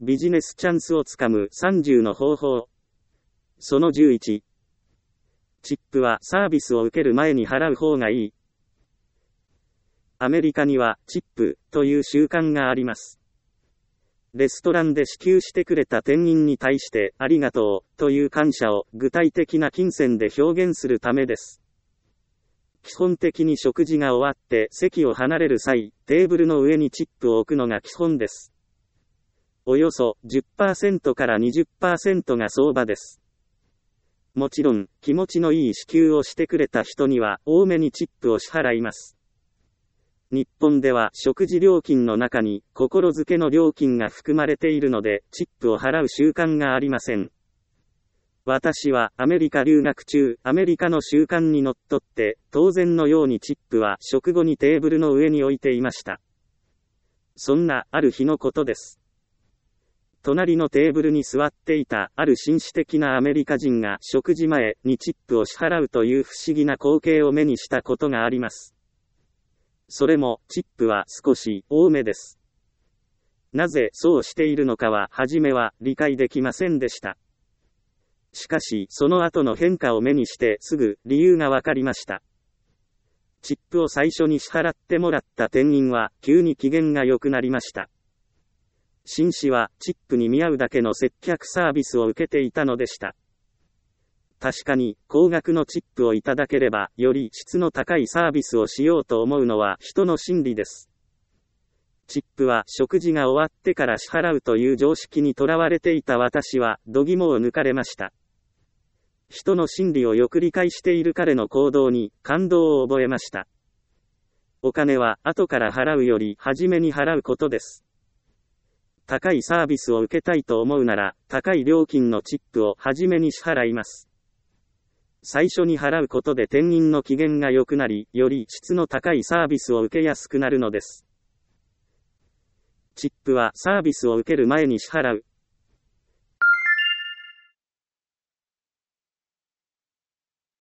ビジネスチャンスをつかむ30の方法。その11。チップはサービスを受ける前に払う方がいい。アメリカにはチップという習慣があります。レストランで支給してくれた店員に対してありがとうという感謝を具体的な金銭で表現するためです。基本的に食事が終わって席を離れる際、テーブルの上にチップを置くのが基本です。およそ 10% から 20% が相場です。もちろん、気持ちのいい支給をしてくれた人には多めにチップを支払います。日本では食事料金の中に心づけの料金が含まれているので、チップを払う習慣がありません。私はアメリカ留学中、アメリカの習慣にのっとって、当然のようにチップは食後にテーブルの上に置いていました。そんな、ある日のことです。隣のテーブルに座っていた、ある紳士的なアメリカ人が食事前にチップを支払うという不思議な光景を目にしたことがあります。それも、チップは少し多めです。なぜそうしているのかは、初めは理解できませんでした。しかし、その後の変化を目にしてすぐ理由がわかりました。チップを最初に支払ってもらった店員は、急に機嫌が良くなりました。紳士は、チップに見合うだけの接客サービスを受けていたのでした。確かに、高額のチップをいただければ、より質の高いサービスをしようと思うのは人の心理です。チップは食事が終わってから支払うという常識にとらわれていた私は、度肝を抜かれました。人の心理をよく理解している彼の行動に感動を覚えました。お金は後から払うより初めに払うことです。高いサービスを受けたいと思うなら、高い料金のチップを初めに支払います。最初に払うことで店員の機嫌が良くなり、より質の高いサービスを受けやすくなるのです。チップはサービスを受ける前に支払う。